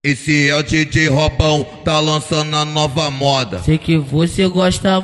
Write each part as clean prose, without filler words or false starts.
Esse é o DJ Robão, tá lançando a nova moda. Sei que você gosta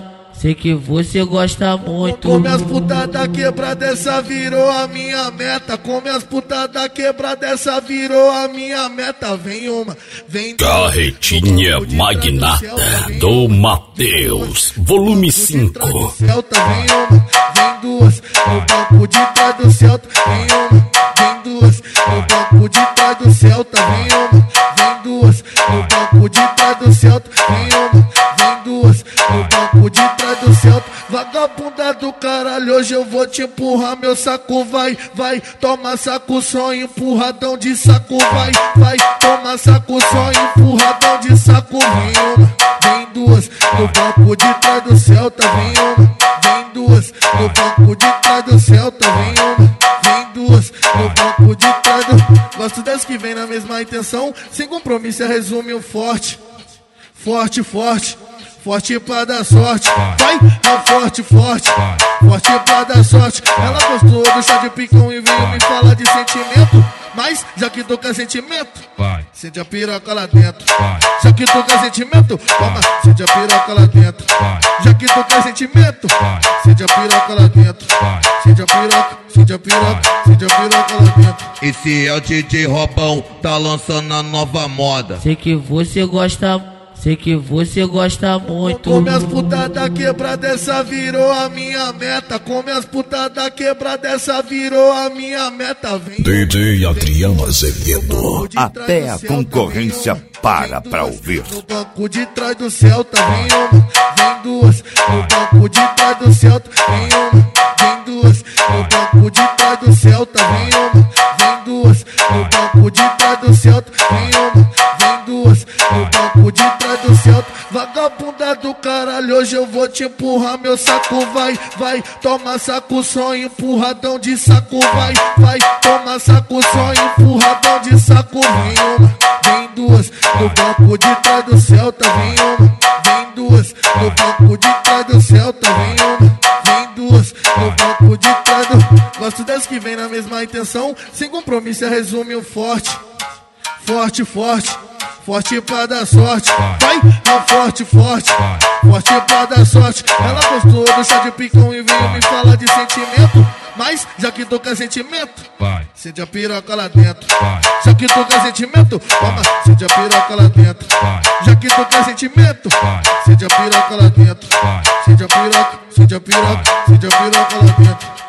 muito. Come as putas da quebrada, essa virou a minha meta. Come as putas da quebrada, essa virou a minha meta. Vem uma, vem duas. Carretinha magnata do Matheus, volume 5. Celta, vem uma, vem duas. No banco de trás do Celta, vem uma, vem duas. No banco de trás do Celta, vem uma, vem duas. No banco de trás do Celta, vem uma, vem duas. No banco de trás do Celta, vagabunda do caralho, hoje eu vou te empurrar, meu saco vai, vai, toma saco só, empurradão de saco, vai, vai, toma saco só, empurradão de saco, vem uma, vem duas, no banco de trás do Celta, vem uma, vem duas, no banco de trás do Celta, vem uma, vem duas, no banco de trás do... Gosto das que vem na mesma intenção, sem compromisso, resume o forte, forte, forte. Forte pra dar sorte, vai, é forte, forte, forte pra dar sorte. Ela gostou do chá de picão e veio me falar de sentimento. Mas, já que tô com sentimento, sente a piroca lá dentro. Já que tô com sentimento, toma, sente a piroca lá dentro. Já que tô com sentimento, sente a piroca lá dentro. Sente a piroca, sente a piroca, sente a piroca lá dentro. Esse é o DJ Robão, tá lançando a nova moda. Sei que você gosta muito. Come as putas da quebrada, essa virou a minha meta. Come as putas da quebrada, essa virou a minha meta. Vem DJ Adriano Azevedo. Até a concorrência para pra ouvir. no banco de trás do Celta, vem uma, vem duas. No banco de trás do Celta, vem uma, vem duas. No banco de trás do Celta, vem uma, vem duas. No banco de trás do Celta, vem uma, vem duas. No banco de trás do Celta, vagabunda do caralho, hoje eu vou te empurrar, meu saco vai, vai, toma saco só, empurradão de saco, vai, vai, toma saco só, empurradão de saco, vem uma, vem duas, no banco de trás do Celta, vem uma, vem duas, no banco de trás do Celta, vem uma, vem duas, no banco de trás do... Gosto das que vem na mesma intenção, sem compromisso, resume o forte, forte, forte. Forte pra dar sorte, vai, é forte, forte, forte pra dar sorte. Ela gostou do chá de picão e veio me falar de sentimento. Mas, já que tô com sentimento, sente a piroca lá dentro. Já que tô com sentimento, toma, sente a piroca lá dentro. Já que tô com sentimento, sente a piroca lá dentro. Sente a piroca, sente a piroca, sente a piroca lá dentro.